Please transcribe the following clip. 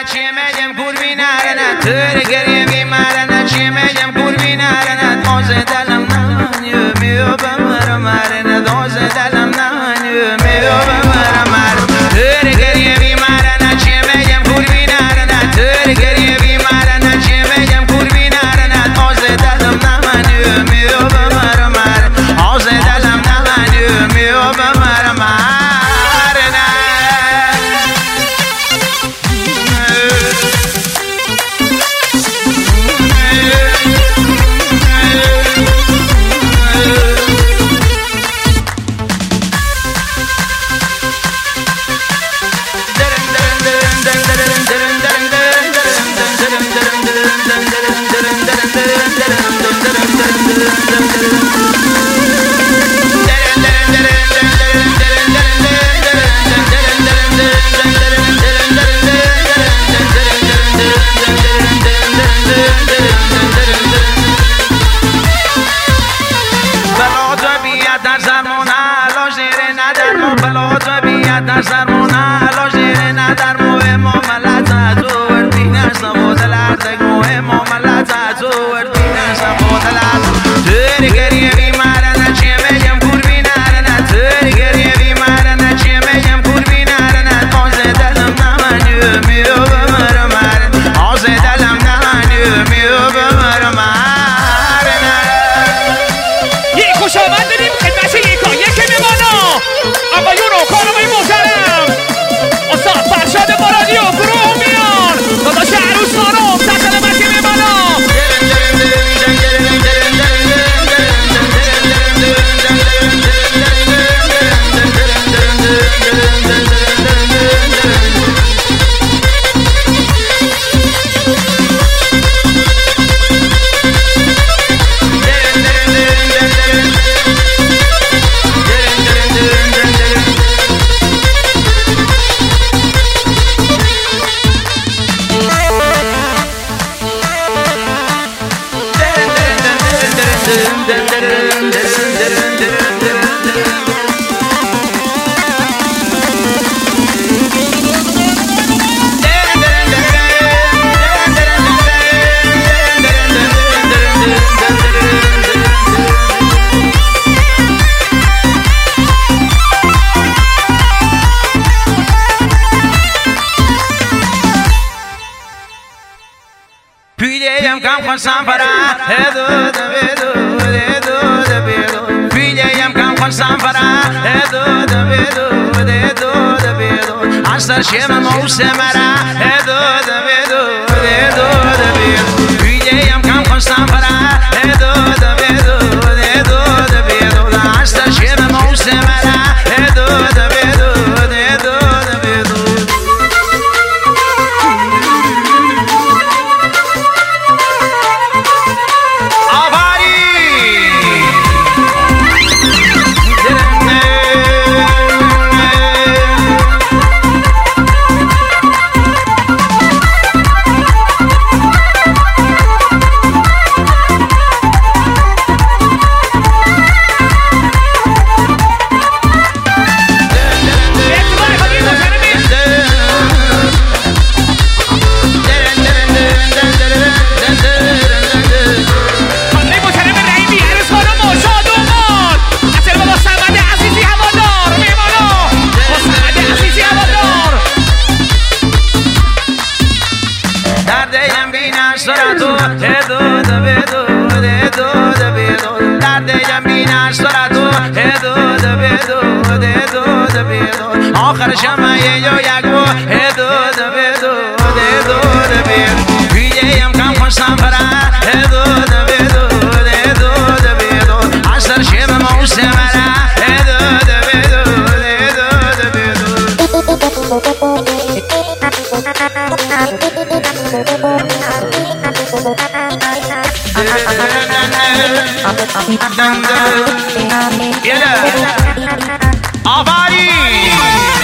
چی میگم گربی نرنه تر گریه بیمارنه چی میگم گربی نرنه دوز دلم نمانیو میو بمرم مرنه دوز دلم نمانیو میو بمرم مرنه تر گریه بیمارنه چی میگم گربی نرنه تر گریه بیمارنه چی میگم گربی نرنه دوز دلم نمانیو میو بمرم مرنه دوز دلم نمانیو میو بمرم مرنه خوشم فرا هدو دبیدو هدو دبیدو پیجیم کم خوشم فرا هدو دبیدو هدو دبیدو عصر شیم موسم را هدو دبیدو هدو دبیدو پیجیم کم خوشم فرا هدو دبیدو هدو دبیدو عصر شیم موسم را هدو دبیدو هدو دبیدو آخر شما یه یک بو هدو دبیدو هدو دبیدو پیجیم کم خوشم فرا هدو دبیدو هدو دبیدو عصر شب موسم را هدو دبیدو هدو دبیدو آفرین